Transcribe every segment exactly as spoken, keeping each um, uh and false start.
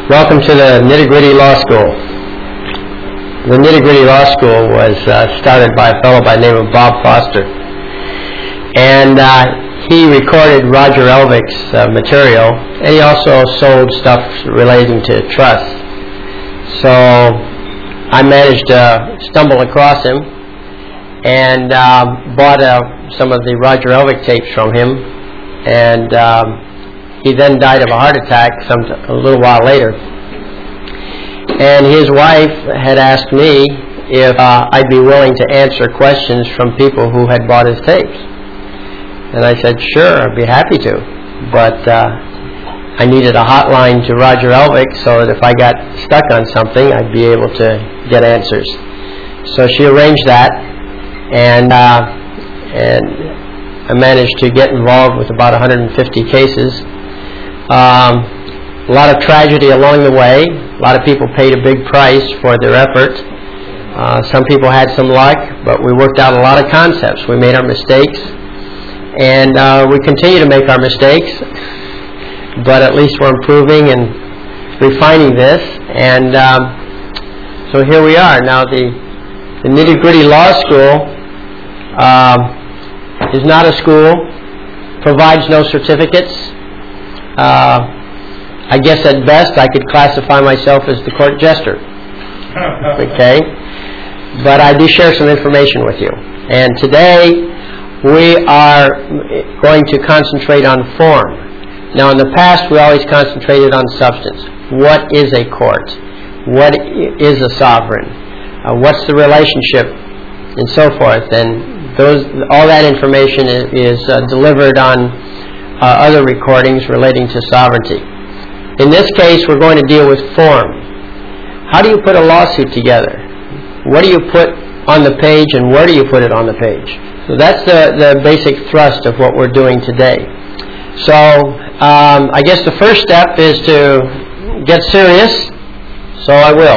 Welcome to the Nitty Gritty Law School. The Nitty Gritty Law School was uh, started by a fellow by the name of Bob Foster. And uh, he recorded Roger Elvick's uh, material, and he also sold stuff relating to trust. So I managed to stumble across him and uh, bought uh, some of the Roger Elvick tapes from him. And um, he then died of a heart attack some a little while later. And his wife had asked me if uh, I'd be willing to answer questions from people who had bought his tapes. And I said, sure, I'd be happy to. But uh, I needed a hotline to Roger Elvick so that if I got stuck on something, I'd be able to get answers. So she arranged that, and uh, and I managed to get involved with about one hundred fifty cases. Um, a lot of tragedy along the way. A lot of people paid a big price for their effort. Uh, some people had some luck, but we worked out a lot of concepts. We made our mistakes, and uh, we continue to make our mistakes, but at least we're improving and refining this. And um, so here we are. Now the, the Nitty Gritty Law School um, is not a school, provides no certificates. Uh, I guess at best I could classify myself as the court jester. Okay? But I do share some information with you. And today we are going to concentrate on form. Now in the past we always concentrated on substance. What is a court? What is a sovereign? Uh, what's the relationship? And so forth. And those, all that information is, is uh, delivered on Uh, other recordings relating to sovereignty. In this case, we're going to deal with form. How do you put a lawsuit together? What do you put on the page, and where do you put it on the page? So that's the, the basic thrust of what we're doing today. So um, I guess the first step is to get serious, so I will.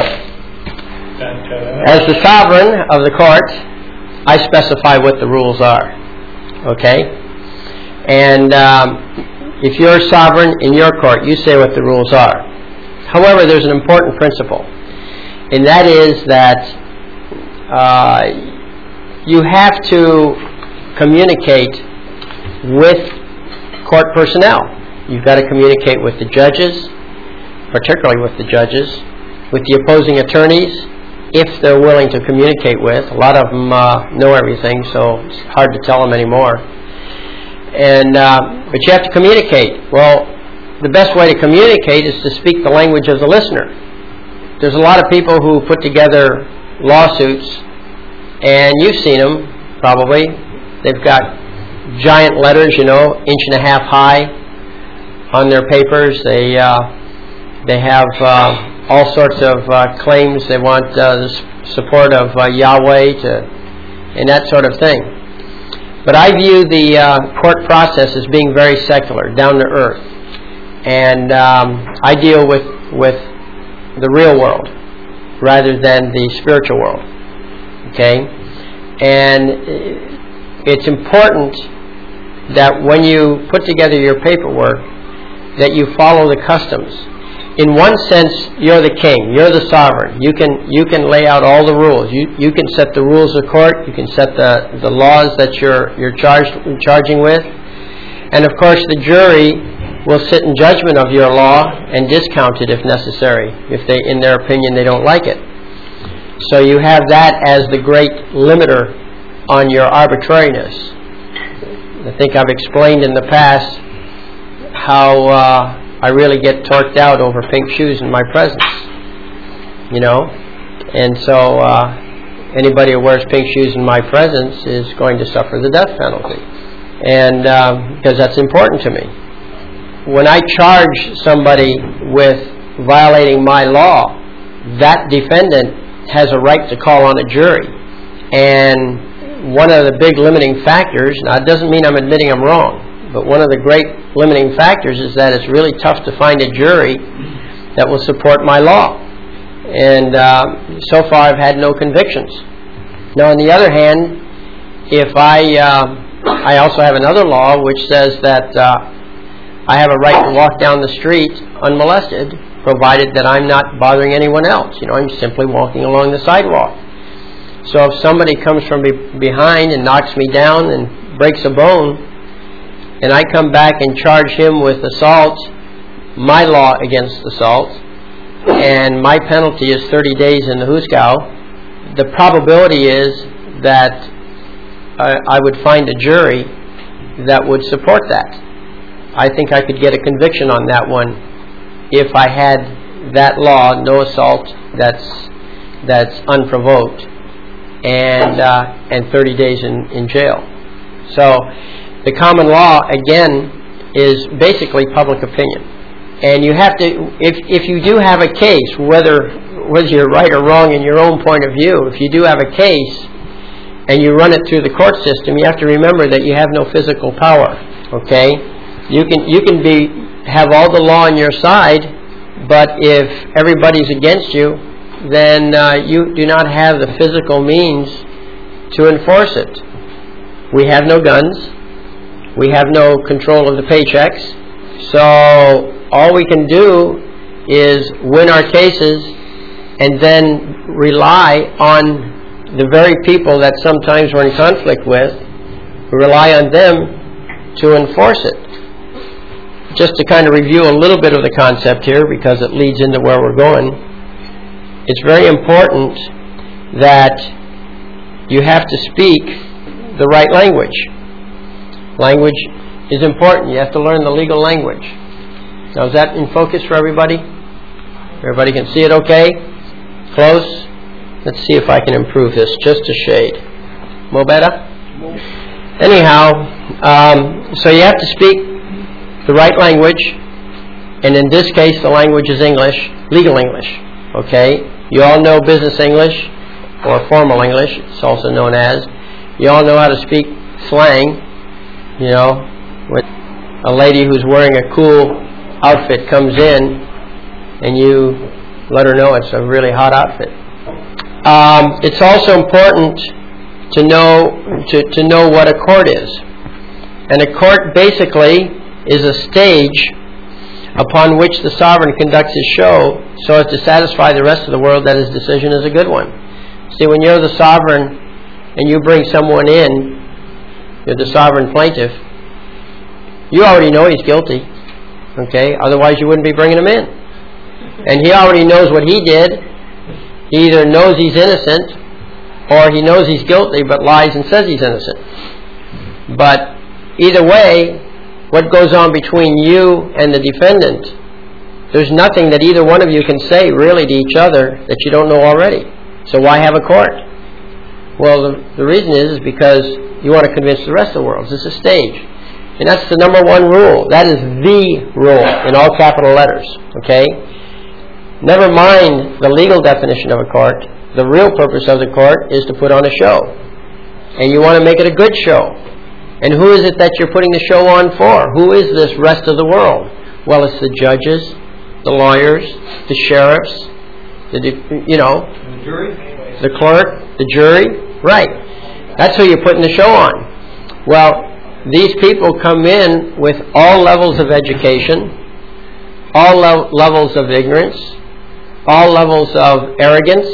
As the sovereign of the court, I specify what the rules are. Okay? And um, if you're sovereign in your court, you say what the rules are. However, there's an important principle, and that is that uh, you have to communicate with court personnel. You've got to communicate with the judges, particularly with the judges, with the opposing attorneys, if they're willing to communicate with. A lot of them uh, know everything, so it's hard to tell them anymore. And uh, but you have to communicate. Well, the best way to communicate is to speak the language of the listener. There's a lot of people who put together lawsuits, and you've seen them probably. They've got giant letters, you know, inch and a half high on their papers. They uh, they have uh, all sorts of uh, claims. They want uh, the support of uh, Yahweh to, and that sort of thing. But I view the uh, court process as being very secular, down to earth. And um, I deal with, with the real world rather than the spiritual world. Okay? And it's important that when you put together your paperwork, that you follow the customs. In one sense, you're the king. You're the sovereign. You can you can lay out all the rules. You you can set the rules of court. You can set the, the laws that you're you're charged charging with, and of course the jury will sit in judgment of your law and discount it if necessary. If they, in their opinion, they don't like it. So you have that as the great limiter on your arbitrariness. I think I've explained in the past how. Uh, I really get torqued out over pink shoes in my presence, you know, and so uh, anybody who wears pink shoes in my presence is going to suffer the death penalty, and um, because that's important to me. When I charge somebody with violating my law, that defendant has a right to call on a jury, and one of the big limiting factors, now it doesn't mean I'm admitting I'm wrong, but one of the great limiting factors is that it's really tough to find a jury that will support my law. And uh, so far I've had no convictions. Now on the other hand, if I uh, I also have another law which says that uh, I have a right to walk down the street unmolested provided that I'm not bothering anyone else. You know, I'm simply walking along the sidewalk. So if somebody comes from be- behind and knocks me down and breaks a bone, and I come back and charge him with assault, my law against assault, and my penalty is thirty days in the Huskow, the probability is that I, I would find a jury that would support that. I think I could get a conviction on that one if I had that law, no assault, that's that's unprovoked, and uh, and thirty days in, in jail. So the common law, again, is basically public opinion. And you have to, if if you do have a case, whether whether you're right or wrong in your own point of view, if you do have a case and you run it through the court system, you have to remember that you have no physical power. Okay, you can you can be have all the law on your side, but if everybody's against you, then uh, you do not have the physical means to enforce it. We have no guns. We have no control of the paychecks. So all we can do is win our cases and then rely on the very people that sometimes we're in conflict with, rely on them to enforce it. Just to kind of review a little bit of the concept here, because it leads into where we're going, it's very important that you have to speak the right language. Language is important. You have to learn the legal language. Now, is that in focus for everybody? Everybody can see it okay? Close? Let's see if I can improve this just a shade. More better? Anyhow, um, so you have to speak the right language, and in this case the language is English, legal English. Okay? You all know business English, or formal English, it's also known as. You all know how to speak slang. You know, when a lady who's wearing a cool outfit comes in and you let her know it's a really hot outfit. Um, it's also important to know to, to know what a court is. And a court basically is a stage upon which the sovereign conducts his show so as to satisfy the rest of the world that his decision is a good one. See, when you're the sovereign and you bring someone in, you're the sovereign plaintiff, you already know he's guilty. Okay? Otherwise you wouldn't be bringing him in. And he already knows what he did. He either knows he's innocent or he knows he's guilty but lies and says he's innocent. But either way, what goes on between you and the defendant, there's nothing that either one of you can say really to each other that you don't know already. So why have a court? Well, the, the reason is, is because you want to convince the rest of the world. This is a stage. And that's the number one rule. That is the rule in all capital letters. Okay? Never mind the legal definition of a court. The real purpose of the court is to put on a show. And you want to make it a good show. And who is it that you're putting the show on for? Who is this rest of the world? Well, it's the judges, the lawyers, the sheriffs, the you know, the jury, the clerk, the jury. Right. That's who you're putting the show on. Well, these people come in with all levels of education, all le- levels of ignorance, all levels of arrogance,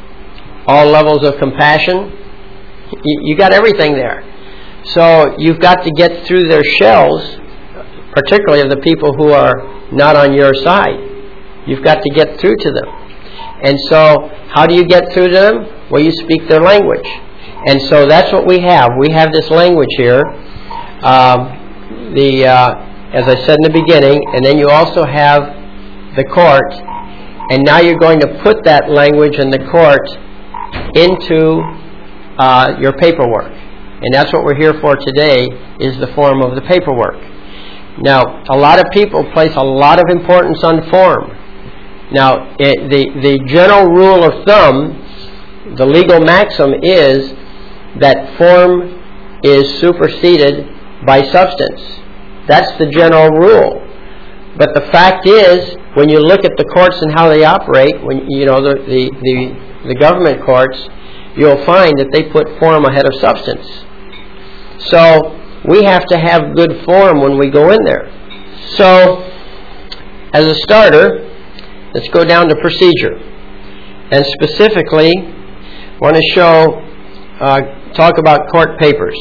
all levels of compassion. You, you got everything there. So you've got to get through their shells, particularly of the people who are not on your side. You've got to get through to them. And so how do you get through to them? Well, you speak their language. And so that's what we have. We have this language here. Um, the uh, as I said in the beginning, and then you also have the court. And now you're going to put that language in the court into uh, your paperwork. And that's what we're here for today, is the form of the paperwork. Now, a lot of people place a lot of importance on form. Now, it, the, the general rule of thumb, the legal maxim is that form is superseded by substance. That's the general rule. But the fact is, when you look at the courts and how they operate, when you know the, the, the, the government courts, you'll find that they put form ahead of substance. So we have to have good form when we go in there. So, as a starter, let's go down to procedure. And specifically, I want to show, uh, talk about court papers.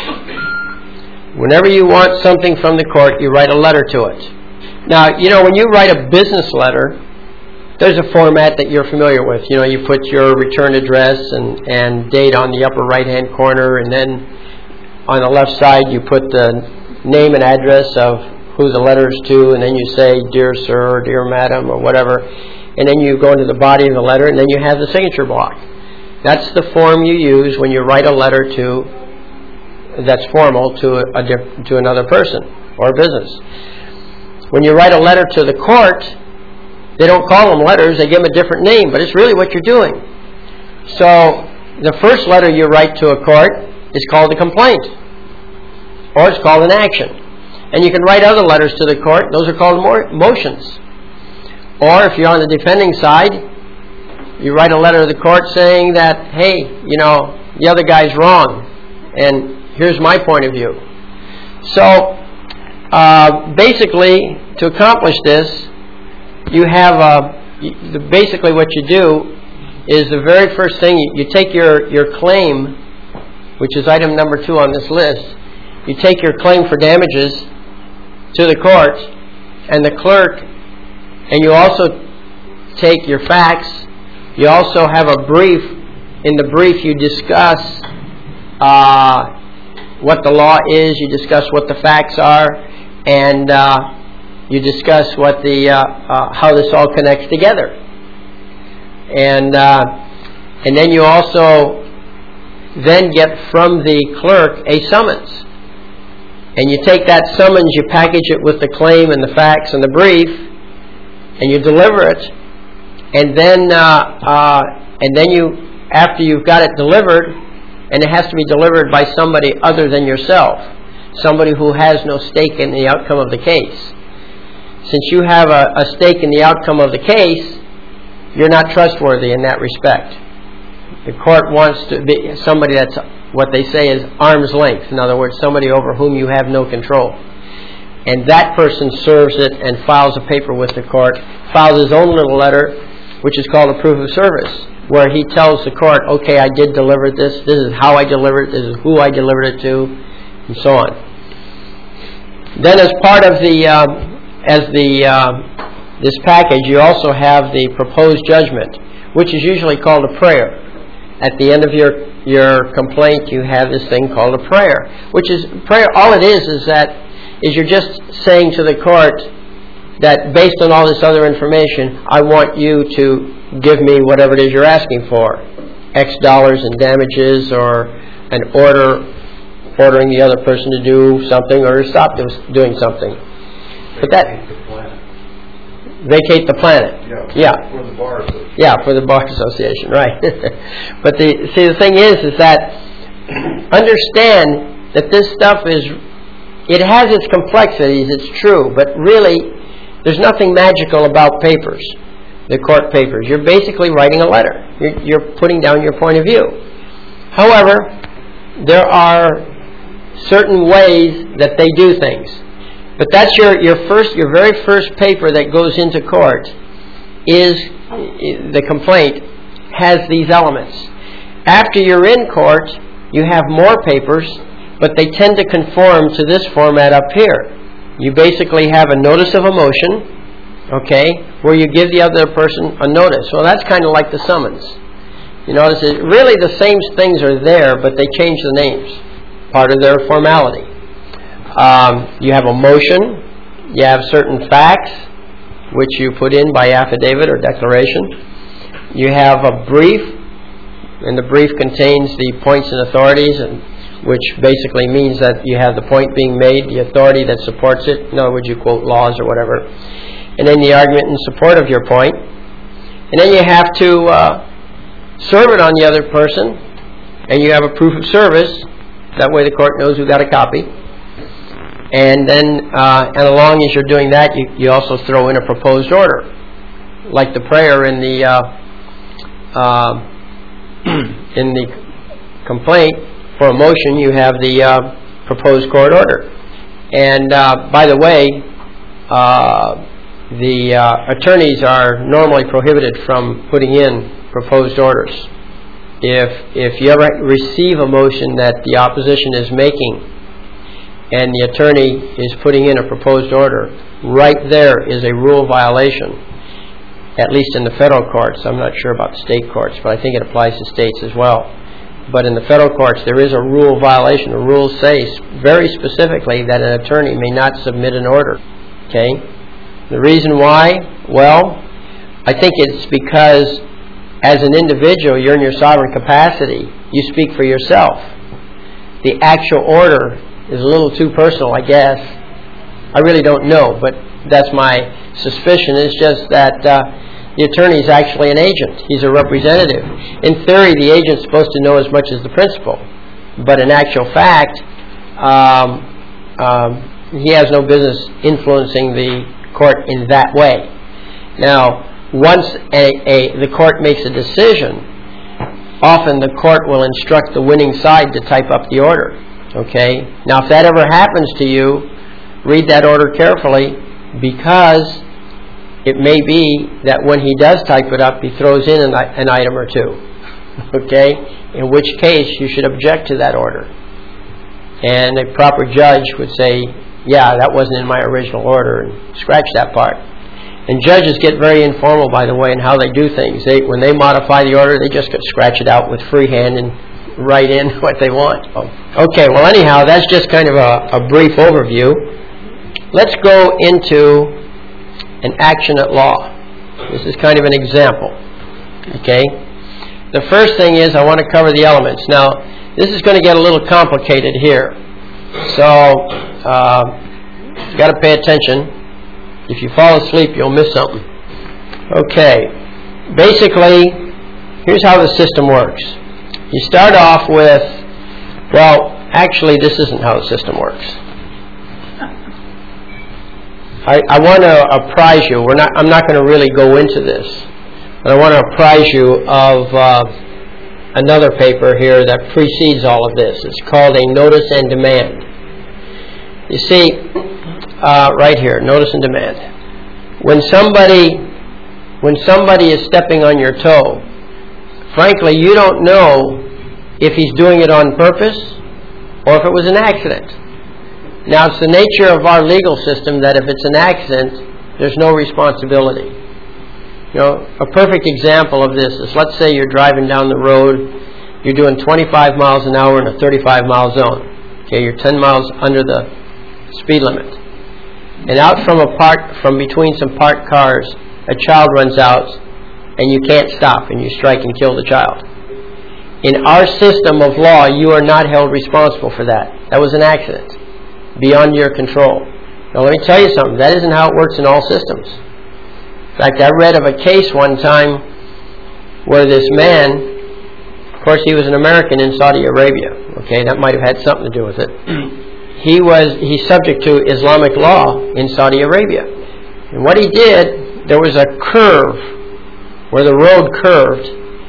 Whenever you want something from the court, you write a letter to it. Now, you know, when you write a business letter, there's a format that you're familiar with. You know, you put your return address and, and date on the upper right-hand corner, and then on the left side you put the name and address of who the letter is to, and then you say, Dear Sir, or Dear Madam, or whatever, and then you go into the body of the letter, and then you have the signature block. That's the form you use when you write a letter to that's formal to a, a to another person or a business. When you write a letter to the court, they don't call them letters, they give them a different name, but it's really what you're doing. So the first letter you write to a court is called a complaint, or it's called an action. And you can write other letters to the court, those are called motions. Or if you're on the defending side, you write a letter to the court saying that, hey, you know, the other guy's wrong, and here's my point of view. So, uh, basically, to accomplish this, you have a, basically what you do is the very first thing, you, you take your, your claim, which is item number two on this list, you take your claim for damages to the court, and the clerk, and you also take your facts, you also have a brief. In the brief you discuss uh, what the law is, you discuss what the facts are, and uh, you discuss what the uh, uh, how this all connects together. And uh, and then you also then get from the clerk a summons. And you take that summons, you package it with the claim and the facts and the brief, and you deliver it. And then uh, uh, and then you, after you've got it delivered, and it has to be delivered by somebody other than yourself, somebody who has no stake in the outcome of the case. Since you have a, a stake in the outcome of the case, you're not trustworthy in that respect. The court wants to be somebody that's what they say is arm's length. In other words, somebody over whom you have no control. And that person serves it and files a paper with the court, files his own little letter, which is called a proof of service, where he tells the court, okay, I did deliver this, this is how I delivered it, this is who I delivered it to, and so on. Then as part of the, um, as the, uh, this package, you also have the proposed judgment, which is usually called a prayer. At the end of your, your complaint, you have this thing called a prayer, which is, prayer, all it is is that, is you're just saying to the court that based on all this other information, I want you to give me whatever it is you're asking for. X dollars in damages, or an order ordering the other person to do something or to stop doing something. But that... Vacate the planet. Yeah. Yeah. For the bar association. Yeah, for the bar association, right. But the see the thing is is that understand that this stuff is, it has its complexities, it's true, but really there's nothing magical about papers, the court papers. You're basically writing a letter. You're, you're putting down your point of view. However, there are certain ways that they do things. But that's your, your first, your very first paper that goes into court is the complaint has these elements. After you're in court, you have more papers, but they tend to conform to this format up here. You basically have a notice of a motion, okay, where you give the other person a notice. Well, that's kind of like the summons. You notice it, really the same things are there, but they change the names, part of their formality. Um, you have a motion, you have certain facts, which you put in by affidavit or declaration. You have a brief, and the brief contains the points and authorities, and which basically means that you have the point being made, the authority that supports it. In other words, you quote laws or whatever. And then the argument in support of your point. And then you have to uh, serve it on the other person, and you have a proof of service. That way the court knows who got a copy. And then, uh, and along as you're doing that, you, you also throw in a proposed order, like the prayer in the uh, uh, in the complaint. For a motion, you have the uh, proposed court order. And uh, by the way, uh, the uh, attorneys are normally prohibited from putting in proposed orders. If if you ever receive a motion that the opposition is making and the attorney is putting in a proposed order, right there is a rule violation, at least in the federal courts. I'm not sure about the state courts, but I think it applies to states as well. But in the federal courts, there is a rule violation. The rules say very specifically that an attorney may not submit an order. Okay? The reason why? Well, I think it's because as an individual, you're in your sovereign capacity. You speak for yourself. The actual order is a little too personal, I guess. I really don't know, but that's my suspicion. It's just that uh, the attorney is actually an agent. He's a representative. In theory, the agent's supposed to know as much as the principal. But in actual fact, um, um, he has no business influencing the court in that way. Now, once a, a, the court makes a decision, often the court will instruct the winning side to type up the order. Okay? Now, if that ever happens to you, read that order carefully, because it may be that when he does type it up, he throws in an, an item or two. Okay? In which case, you should object to that order. And a proper judge would say, yeah, that wasn't in my original order, and scratch that part. And judges get very informal, by the way, in how they do things. They, when they modify the order, they just scratch it out with freehand and write in what they want. Okay, well, anyhow, that's just kind of a, a brief overview. Let's go into an action at law. This is kind of an example. Okay? The first thing is I want to cover the elements. Now, this is going to get a little complicated here. So, uh, you've got to pay attention. If you fall asleep, you'll miss something. Okay. Basically, here's how the system works. You start off with, well, actually, this isn't how the system works. I, I want to apprise you. We're not. I'm not going to really go into this, but I want to apprise you of uh, another paper here that precedes all of this. It's called a notice and demand. You see, uh, right here, notice and demand. When somebody, when somebody is stepping on your toe, frankly, you don't know if he's doing it on purpose or if it was an accident. Now, it's the nature of our legal system that if it's an accident, there's no responsibility. You know, a perfect example of this is, let's say you're driving down the road, you're doing twenty-five miles an hour in a thirty-five mile zone. Okay, you're ten miles under the speed limit. And out from a park, from between some parked cars, a child runs out, and you can't stop, and you strike and kill the child. In our system of law, you are not held responsible for that. That was an accident, beyond your control. Now, let me tell you something. That isn't how it works in all systems. In fact, I read of a case one time where this man, of course, he was an American in Saudi Arabia. Okay, that might have had something to do with it. He was he's subject to Islamic law in Saudi Arabia. And what he did, there was a curve where the road curved,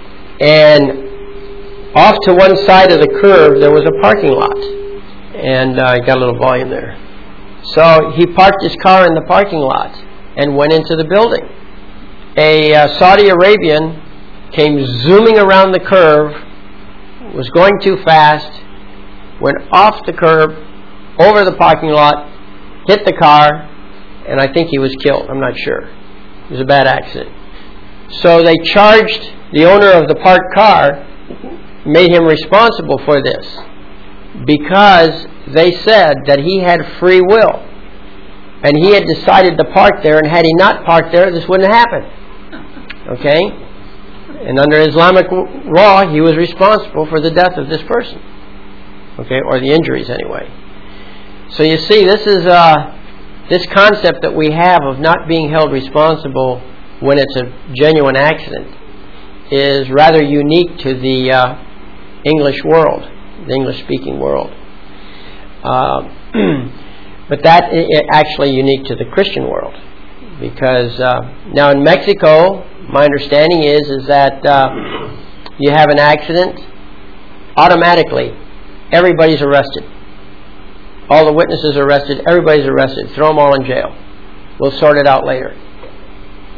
and off to one side of the curve there was a parking lot. And I uh, got a little volume there. So he parked his car in the parking lot and went into the building. A uh, Saudi Arabian came zooming around the curve, was going too fast, went off the curb, over the parking lot, hit the car, and I think he was killed. I'm not sure. It was a bad accident. So they charged the owner of the parked car, made him responsible for this, because they said that he had free will. And he had decided to park there, and had he not parked there, this wouldn't happen. Okay? And under Islamic law, he was responsible for the death of this person. Okay? Or the injuries, anyway. So you see, this is uh, this concept that we have of not being held responsible when it's a genuine accident is rather unique to the uh, English world, the English-speaking world. Uh, but that is actually unique to the Christian world, because uh, now in Mexico, my understanding is is that uh, you have an accident, automatically everybody's arrested. All the witnesses are arrested, everybody's arrested. Throw them all in jail. We'll sort it out later.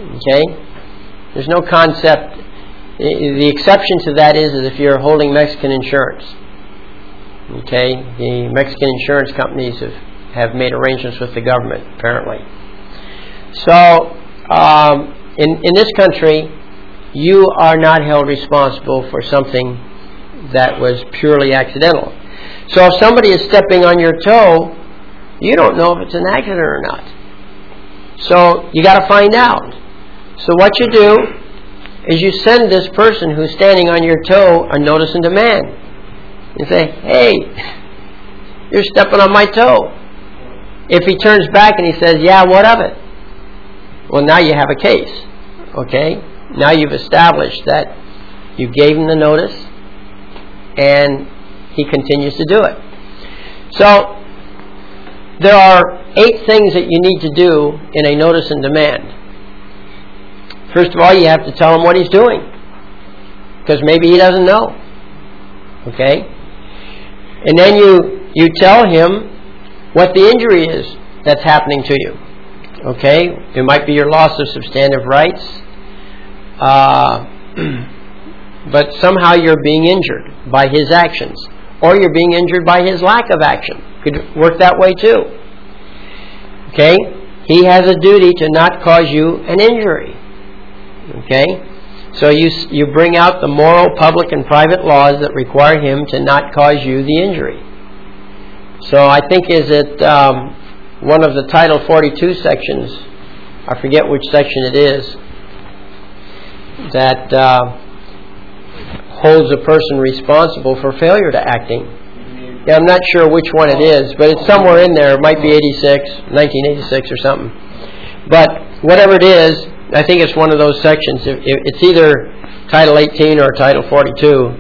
Okay? There's no concept. The exception to that is, is if you're holding Mexican insurance. Okay? The Mexican insurance companies have, have made arrangements with the government, apparently. So, um, in, in this country, you are not held responsible for something that was purely accidental. So if somebody is stepping on your toe, you don't know if it's an accident or not. So you got to find out. So what you do is you send this person who's standing on your toe a notice and demand. You say, hey, you're stepping on my toe. If he turns back and he says, yeah, what of it? Well, now you have a case. Okay? Now you've established that you gave him the notice and he continues to do it. So, there are eight things that you need to do in a notice and demand. First of all, you have to tell him what he's doing, because maybe he doesn't know. Okay? And then you, you tell him what the injury is that's happening to you. Okay? It might be your loss of substantive rights, uh, but somehow you're being injured by his actions. Or you're being injured by his lack of action. Could work that way too. Okay? He has a duty to not cause you an injury. Okay? So you you bring out the moral, public, and private laws that require him to not cause you the injury. So I think is it um, one of the Title forty-two sections, I forget which section it is, that uh, holds a person responsible for failure to acting. Yeah, I'm not sure which one it is, but it's somewhere in there. It might be eighty-six, nineteen eighty-six or something. But whatever it is, I think it's one of those sections. It's either Title eighteen or Title forty-two.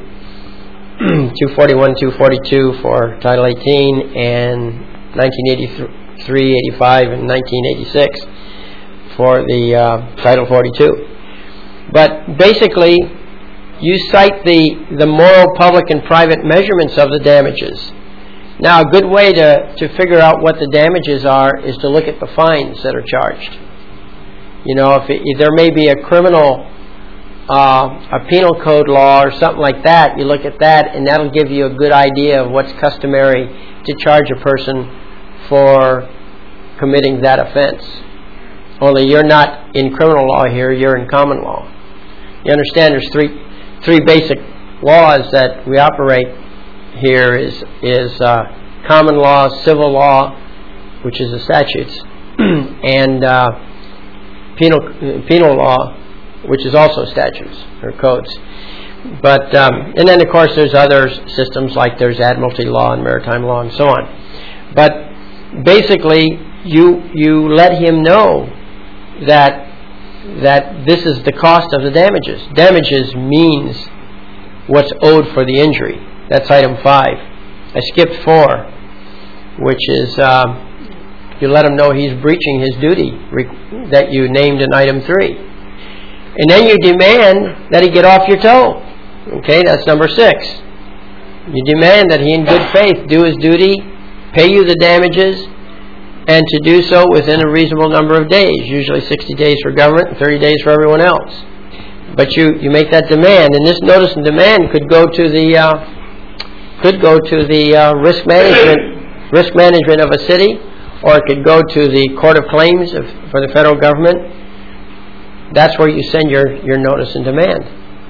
two forty-one, two forty-two for Title eighteen, and nineteen eighty-three, eighty-five, and nineteen eighty-six for the uh, Title forty-two. But basically, you cite the, the moral, public, and private measurements of the damages. Now, a good way to, to figure out what the damages are is to look at the fines that are charged. You know, if, it, if there may be a criminal, uh, a penal code law or something like that, you look at that and that'll give you a good idea of what's customary to charge a person for committing that offense. Only you're not in criminal law here, you're in common law. You understand there's three three basic laws that we operate here is is uh, common law, civil law, which is the statutes, and uh, penal penal law, which is also statutes or codes. But um, and then of course there's other systems like there's admiralty law and maritime law and so on. But basically, you you let him know that that this is the cost of the damages. Damages means what's owed for the injury. That's item five. I skipped four, which is um, you let him know he's breaching his duty re- that you named in item three. And then you demand that he get off your toe. Okay, that's number six. You demand that he in good faith do his duty, pay you the damages, and to do so within a reasonable number of days, usually sixty days for government and thirty days for everyone else. But you, you make that demand, and this notice and demand could go to the uh, could go to the uh, risk management risk management of a city, or it could go to the Court of Claims of, for the federal government. That's where you send your, your notice and demand.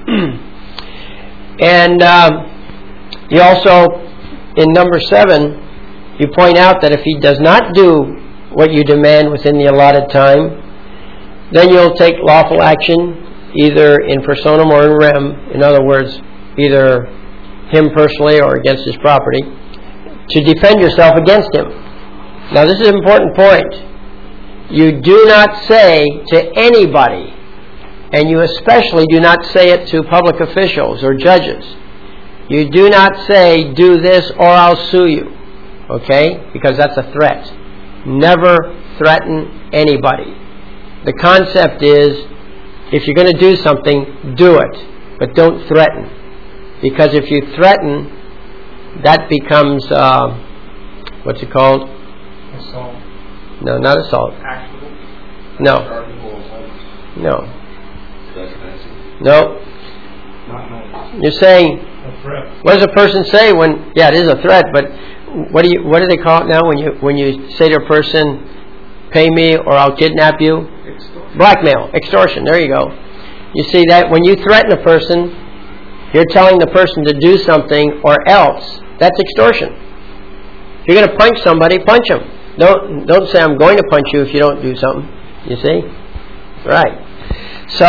And um, you also, in number seven, you point out that if he does not do what you demand within the allotted time, then you'll take lawful action either in personam or in rem, in other words, either him personally or against his property, to defend yourself against him. Now this is an important point. You do not say to anybody, and you especially do not say it to public officials or judges, you do not say, do this or I'll sue you. Okay? Because that's a threat. Never threaten anybody. The concept is, if you're going to do something, do it. But don't threaten. Because if you threaten, that becomes, uh, what's it called? Assault. No, not assault. Actual. No. No. That's offensive. No. Not nice. You're saying, A threat. what does a person say when, yeah, it is a threat, but what do you, what do they call it now when you, when you say to a person, pay me or I'll kidnap you? Extortion. Blackmail, extortion, there you go. You see that when you threaten a person, you're telling the person to do something or else. That's extortion. If you're going to punch somebody, punch them. Don't, don't say I'm going to punch you if you don't do something. You see? Right. So,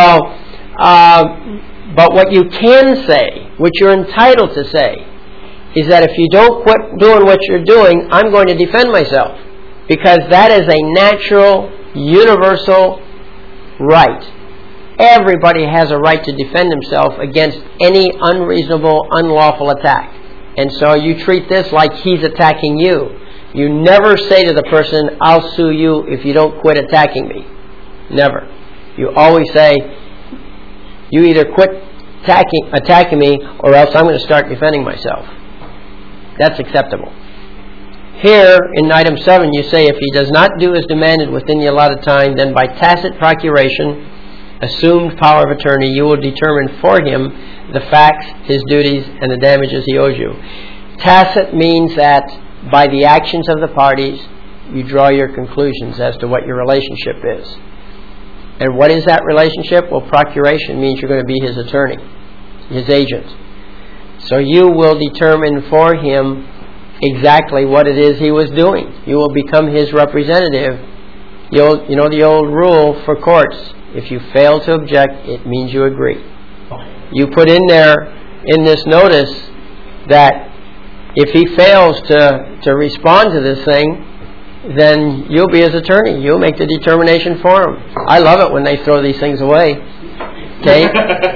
uh, but what you can say, what you're entitled to say, is that if you don't quit doing what you're doing, I'm going to defend myself. Because that is a natural, universal right. Everybody has a right to defend himself against any unreasonable, unlawful attack. And so you treat this like he's attacking you. You never say to the person, I'll sue you if you don't quit attacking me. Never. You always say, you either quit attacking, attacking me or else I'm going to start defending myself. That's acceptable. Here, in item seven, you say, if he does not do as demanded within the allotted time, then by tacit procuration, assumed power of attorney, you will determine for him the facts, his duties, and the damages he owes you. Tacit means that by the actions of the parties, you draw your conclusions as to what your relationship is. And what is that relationship? Well, procuration means you're going to be his attorney, his agent. So you will determine for him exactly what it is he was doing. You will become his representative. You'll, you know the old rule for courts, if you fail to object, it means you agree. You put in there, in this notice, that if he fails to, to respond to this thing, then you'll be his attorney. You'll make the determination for him. I love it when they throw these things away. Okay?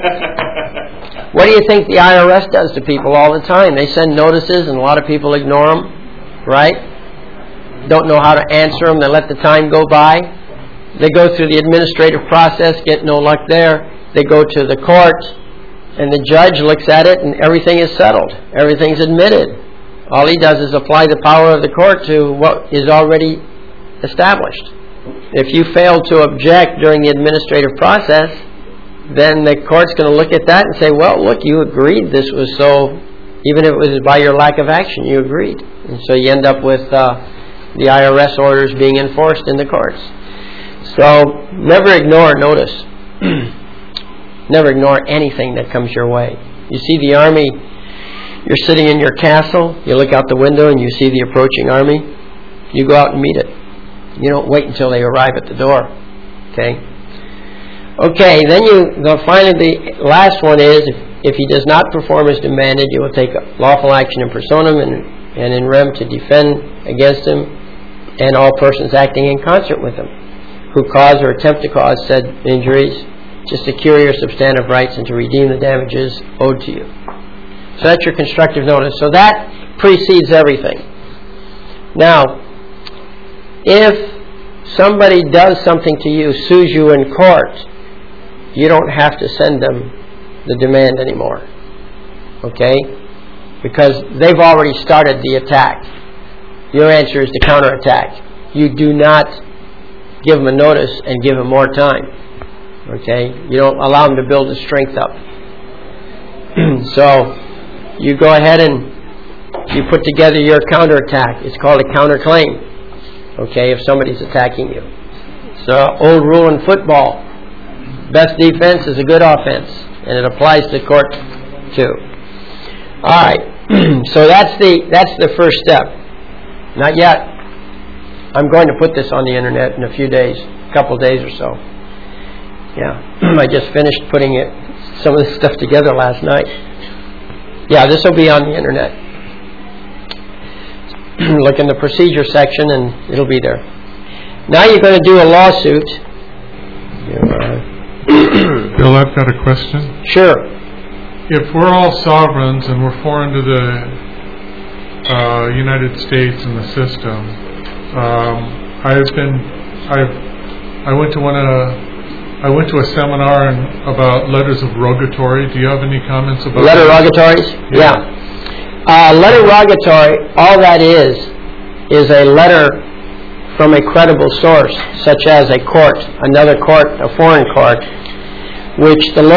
What do you think the I R S does to people all the time? They send notices and a lot of people ignore them, right? Don't know how to answer them. They let the time go by. They go through the administrative process, get no luck there. They go to the court, and the judge looks at it, and everything is settled. Everything's admitted. All he does is apply the power of the court to what is already established. If you fail to object during the administrative process, then the court's going to look at that and say, well, look, you agreed this was so, even if it was by your lack of action, you agreed. And so you end up with uh, the I R S orders being enforced in the courts. So never ignore notice. Never ignore anything that comes your way. You see the army, you're sitting in your castle, you look out the window and you see the approaching army, you go out and meet it. You don't wait until they arrive at the door. Okay? Okay, then you, the, finally the last one is, if, if he does not perform as demanded, you will take lawful action in personam and, and in rem to defend against him and all persons acting in concert with him, who cause or attempt to cause said injuries, to secure your substantive rights and to redeem the damages owed to you. So that's your constructive notice. So that precedes everything. Now, if somebody does something to you, sues you in court, you don't have to send them the demand anymore. Okay? Because they've already started the attack. Your answer is to counterattack. You do not give them a notice and give them more time. Okay? You don't allow them to build his strength up. So, you go ahead and you put together your counterattack. It's called a counterclaim. Okay? If somebody's attacking you. So, old rule in football. Best defense is a good offense. And it applies to court too. Alright. So that's the that's the first step. Not yet. I'm going to put this on the internet in a few days, a couple of days or so. Yeah, I just finished putting it, some of this stuff together last night. Yeah, this will be on the internet. Look in the procedure section and it'll be there. Now you're going to do a lawsuit. Bill, I've got a question. Sure. If we're all sovereigns and we're foreign to the uh, United States and the system, um, I've been, I've, I went to one of. I went to a seminar in, about letters of rogatory. Do you have any comments about letter that? rogatories? Yeah. yeah. Uh, letter rogatory, all that is, is a letter from a credible source, such as a court, another court, a foreign court, which the